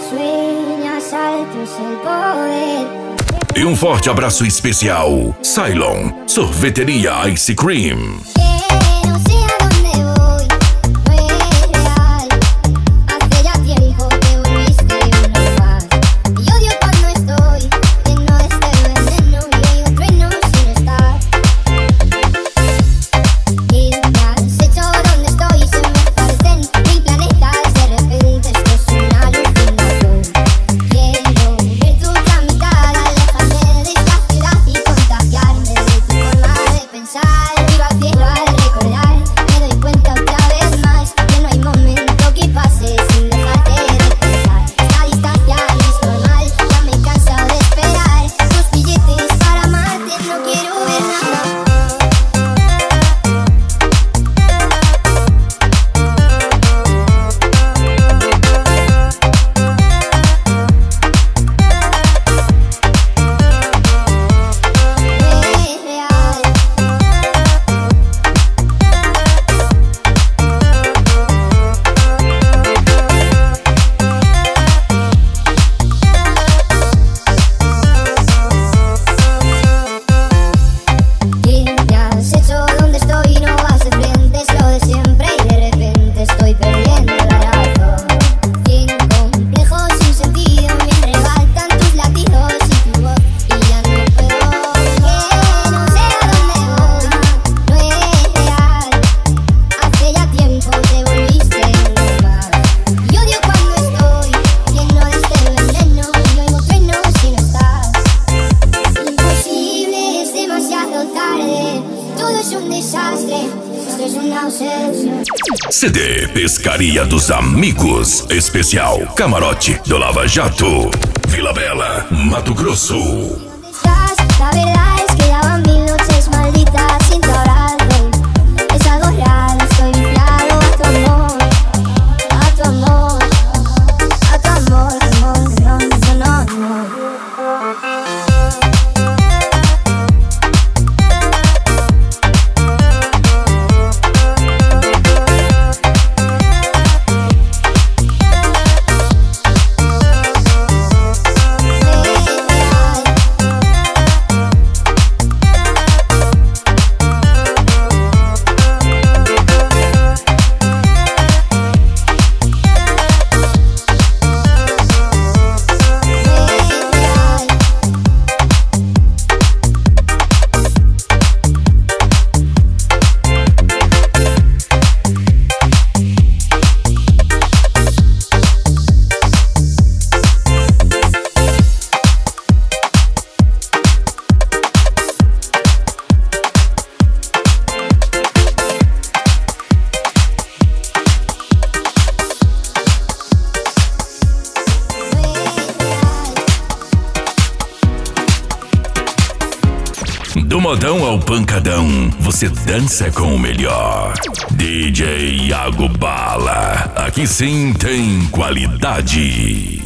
sueñas alto es el poder. E um forte abraço especial, Cylon, Sorveteria Ice Cream. No sé a dónde voy, no es real. Hace ya tiempo que volviste una más. Y odio cuando estoy lleno de este veneno y oigo truenos sin estar. Y me has hecho donde estoy, se me aparecen mil planetas. De repente esto es una alucinación. Quiero ver tu otra mitad, alejarme de esta ciudad y contagiarme de tu forma de pensar. Viva al cielo al recordar, me doy cuenta otra vez más que no hay momento que pase sin dejarte de pensar. Esta distancia es normal, ya me he cansado de esperar tus billetes para amarte, no quiero ver nada. Es real. ¿Qué te has hecho donde estoy? No vas de frente, es lo de siempre y de repente estoy perdiendo la razón. Sin complejos, sin sentido, me arrebatan tus latidos y tu voz y ya no puedo. Que no sé a dónde voy, no es real. Hace ya tiempo te volviste uno más. Y odio cuando estoy lleno de este veneno y oigo truenos si no estás. Imposible, es demasiado tarde. Todo es un desastre, esto es una obsesión. CD Pescaria dos Amigos, especial Camarote do Lava Jato, Vila Bela, Mato Grosso. ¿Dónde estás? La verdad es que ya van 1000 noches malditas sin tu abrazo. Es algo raro, estoy viciado a tu amor, a tu amor, a tu amor, amor, no, no, no. Do modão ao pancadão, você dança com o melhor. DJ Iago Bala, aqui sim tem qualidade.